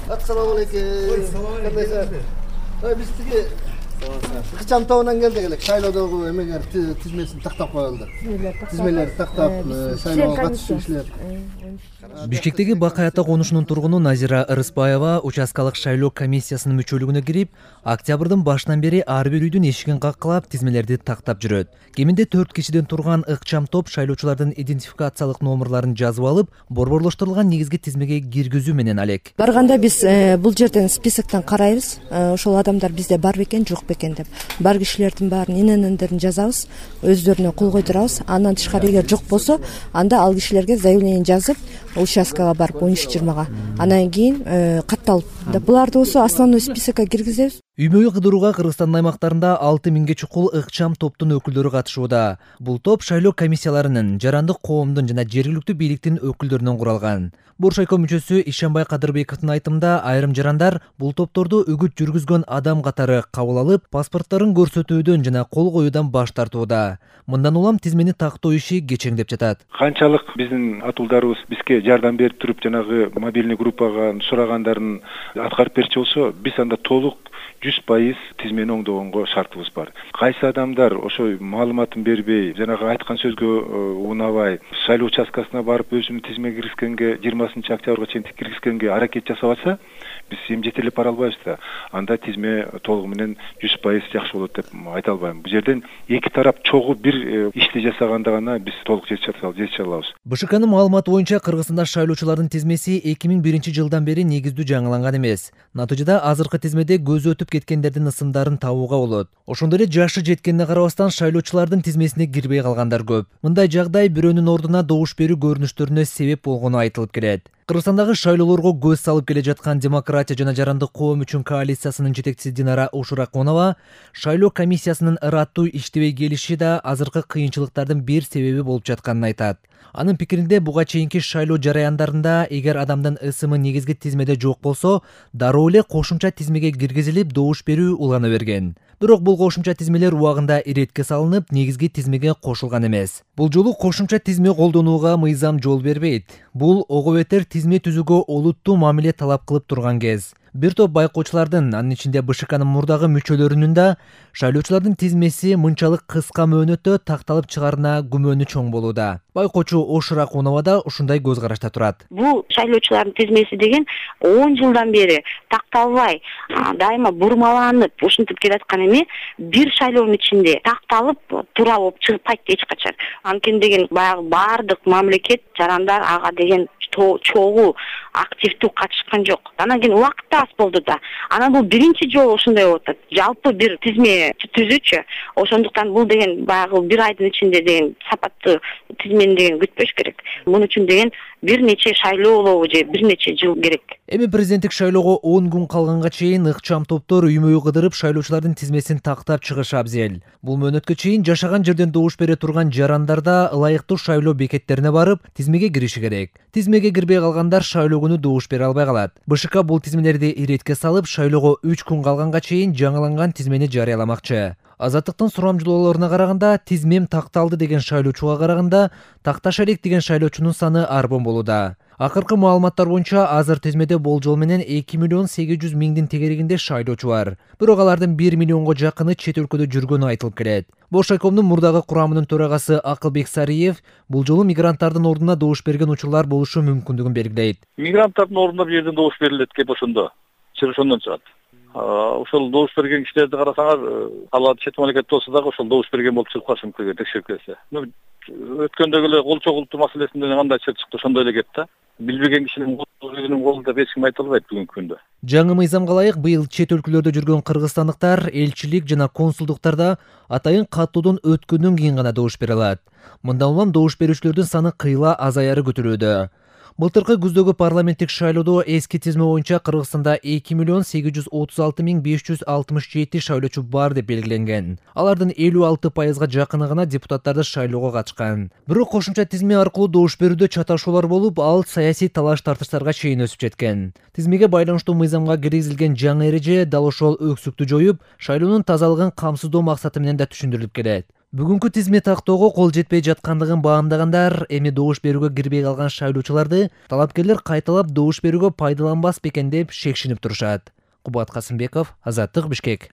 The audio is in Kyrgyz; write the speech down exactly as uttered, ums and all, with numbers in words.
Assalamu alaikum. Kandaysan? Biz tigi ыкчам тобунан келдик элек. Шайлоодогу эмегер тизмесин тактап коюлду. Тизмелерди тактап шайлоого катышуучулар. Бишкектеги Бакаята конушунун тургуну Назира Ырыспаева участкалык шайлоо комиссиясынын мүчөлүгүнө кирип, октябрдын башынан бери ар бир үйдүн эшигин каккылап, тизмелерди тактап жүрөт. Кеминде төрт кишиден турган ыкчам топ шайлоочулардын идентификациялык номерларын жазып алып, борборлоштурулган негизги тизмеге киргизүү менен алек. Барганда биз бул жерден списоктон карайбыз. Ошол адамдар бизде бар бекен, жок бекен деп. Бар кишилердин баарын иненендерин жазабыз, өздөрүнө кол койдурабыз. Андан тышкары эгер жок болсо, анда ал кишилерге заявление жазып, участкага барып он үч жыйырмага анан кийин катталып деп буларды болсо основной списокко киргизебиз. Үймөй кыдырууга Кыргызстандын аймактарында алты миңге чукул ыкчам топтун өкүлдөрү катышууда. Бул топ шайлоо комиссияларынын, жарандык коомдун жана жергиликтүү бийликтин өкүлдөрүнөн куралган. Боршайко мүчөсү Ишенбай Кадырбековдун айтымында айрым жарандар бул топторду үгүт жүргүзгөн адам катары кабыл алып, паспорттарын көрсөтүүдөн жана кол коюудан баш тартууда. Мындан улам тизмени тактоо иши кечеңдеп жатат. Канчалык биздин атуулдарыбыз бизге жардам берип туруп, жанагы мобильный группага сурагандарын аткарып берчү болсо, биз анда толук жүз пайыз тизмени оңдогонго шартыбыз бар. Кайсы адамдар ошо маалыматын бербей, жанагы айткан сөзгө уунабай, шайлоо участкасына барып өзүнүн тизмеге киргизгенге жыйырмасынчы октябрга чейин киргизгенге аракет жасап атса, биз эми жетелеп бара албайбыз да. Анда тизме толугу менен жүз пайыз жакшы болот деп айта албайм. Бул жерден эки тарап чогуу бир ишти жасаганда гана биз толук жетише алабыз. БШКнын маалыматы боюнча Кыргызстанда шайлоочулардын тизмеси эки миң биринчи жылдан бери негиздүү жаңыланган эмес. Натыйжада азыркы тизмеде көзү өтүп кеткендердин ысымдарын табууга болот. Ошондой эле жашы жеткенине карабастан шайлоочулардын тизмесине кирбей калгандар көп. Мындай жагдай бирөөнүн ордуна добуш берүү көрүнүштөрүнө себеп болгону айтылып келет. Кыргызстандагы шайлоолорго көз салып келе жаткан Демократия жана жарандык коом үчүн коалициясынын жетекчиси Динара Ушураконова шайлоо комиссиясынын ыраттуу иштебей келиши да азыркы кыйынчылыктардын бир себеби болуп жатканын айтат. Анын пикиринде буга чейинки шайлоо жараяндарында эгер адамдын ысымы негизги тизмеде жок болсо, дароо эле кошумча тизмеге киргизилип добуш берүү улана берген. Бирок бул кошумча тизмелер убагында иретке салынып, негизги тизмеге кошулган эмес. Бул жолу кошумча тизме колдонууга мыйзам жол бербейт. Бул ого бетер тизме түзүүгө олуттуу мамиле талап кылып турган кез. Бир топ байкоочулардын, анын ичинде БШКнын мурдагы мүчөлөрүнүн да шайлоочулардын тизмеси мынчалык кыска мөөнөттө такталып чыгарына күмөнү чоң болууда. Байкоочу Ошураконова да ушундай көз карашта турат. Бул шайлоочулардын тизмеси деген он жылдан бери такталбай, дайыма бурмаланып, ушинтип келаткан эми бир шайлоонун ичинде такталып тура болуп чыгпайт эч качан. Анткени деген баягы баардык мамлекет жарандар ага деген чогуу активдүү катышкан жок. Анан кийин убакыт аз болду да. Анан бул биринчи жолу ушундай болуп атат. Жалпы бир тизме түзүүчү. Ошондуктан бул деген баягы бир айдын ичинде деген сапаттуу тизмени деген күтпөш керек. Муну үчүн деген бир нече шайлоо болобу же бир нече жыл керек. Эми президенттик шайлоого он күн калганга чейин ыкчам топтор үймөй кыдырып шайлоочулардын тизмесин тактап чыгышы абзел. Бул мөөнөткө чейин жашаган жерден добуш бере турган жарандар да ылайыктуу шайлоо бекеттерине барып, тизмеге кириши керек. Тизмеге кирбей калгандар шайлоо күнү добуш бере албай калат. БШК бул тизмелерди иретке салып, шайлоого үч күн калганга чейин жаңыланган тизмени жарыяламакчы. Азаттыктын сурамжылоолоруна караганда, тизмем такталды деген шайлоочуга караганда, такташа элек деген шайлоочунун саны арбон болууда. Акыркы маалыматтар боюнча азыр тизмеде болжол менен эки миллион сегиз жүз миңдин тегерегинде шайлоочу бар. Бирок алардын бир миллионго жакыны чет өлкөдө жүргөнү айтылып келет. Боршайкомдун мурдагы курамынын төрагасы Акылбек Сариев бул жолу мигранттардын ордуна добуш берген учурлар болушу мүмкүндүгүн белгилейт. Мигранттардын ордуна бул жерден добуш берилет кеп ошондо. Чыгышынан чыгат. Ошол добуш берген кишилерди карасаңар, алар чет мамлекет болсо дагы ошол добуш берген болуп чыгып калышы мүмкүн текшерип келсе. Өткөндөгү эле кол чогултуу маселесинде кандай чыгып чыкты, ошондой эле кеп да. Билбеген кишинин өзүнүн колунда эч ким айта албайт бүгүнкү күндө. Жаңы мыйзамга ылайык быйыл чет өлкөлөрдө жүргөн кыргызстандыктар элчилик жана консулдуктарда атайын каттоодон өткөндөн кийин гана добуш бере алат. Мындан улам добуш берүүчүлөрдүн саны кыйла азаяры күтүлүүдө. Былтыркы күздөгү парламенттик шайлоодо эски тизме боюнча Кыргызстанда эки миллион сегиз жүз отуз алты миң беш жүз алтымыш жети шайлоочу бар деп белгиленген. Алардын элүү алты пайызга жакыны гана депутаттарды шайлоого катышкан. Бирок кошумча тизме аркылуу добуш берүүдө чаташуулар болуп, ал саясий талаш тартыштарга чейин өсүп жеткен. Тизмеге байланыштуу мыйзамга киргизилген жаңы эреже дал ошол өксүктү жоюп, шайлоонун тазалыгын камсыздоо максаты менен да түшүндүрүлүп келет. Бүгүнкү тизме тактоого кол жетпей жаткандыгын баамдагандар эми добуш берүүгө кирбей калган шайлоочуларды талапкерлер кайталап добуш берүүгө пайдаланбас бекен деп шекшинип турушат. Кубат Касымбеков, Азаттык, Бишкек.